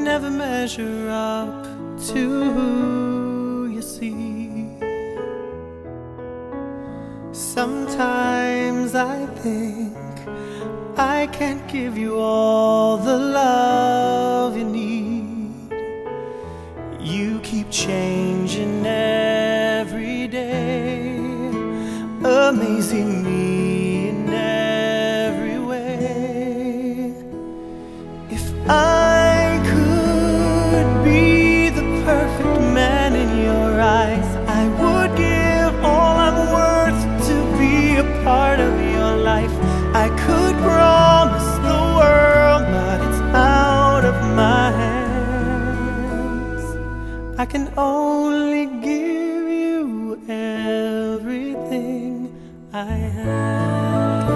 never measure up to who you see. Sometimes I think I can't give you all the love you need. You keep changing every day, amazing me in every way. If I could be the perfect man in your eyes, I would give all I'm worth to be a part of your life. I could promise the world, but it's out of my hands. I can only give you everything I have.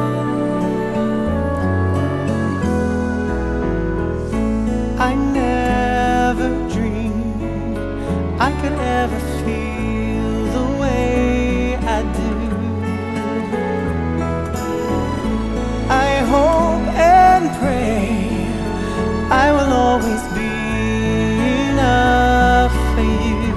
I never dreamed I could ever feel the way I do. I hope and pray I will always be enough for you.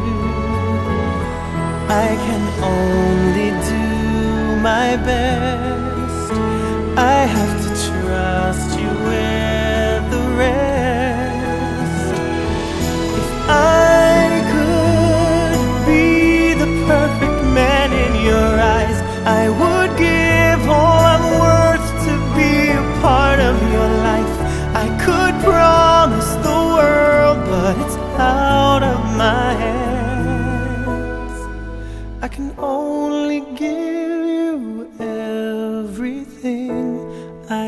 I can only do my best. I have to trust you with the rest. If I could be the perfect man in your eyes, I would give all I'm worth to be a part of your life. I could promise the world, but it's out of my hands. I can only give you everything I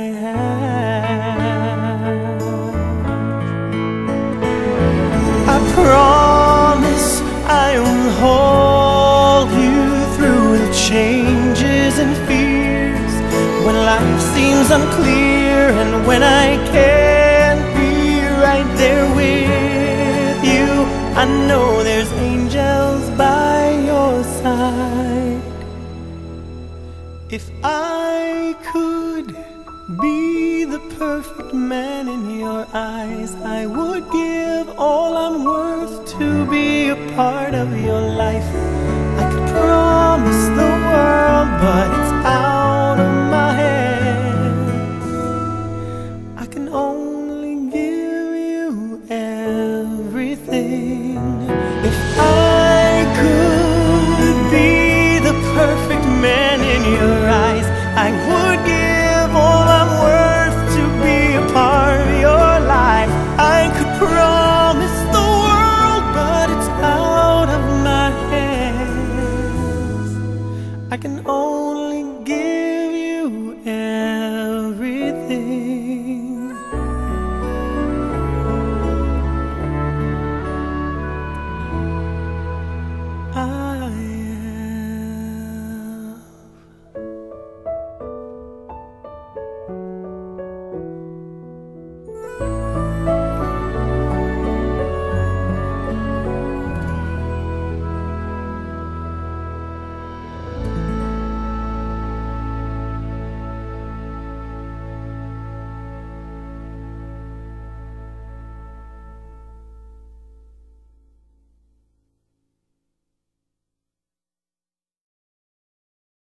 have. I promise I will hold you through the changes and fears, when life seems unclear and when I can't be right there with you. I know there's angels by your side. If I could be the perfect man in your eyes, I would give all I'm worth to be a part of your life. I could promise the world, but it's out of my hands. I can only give you everything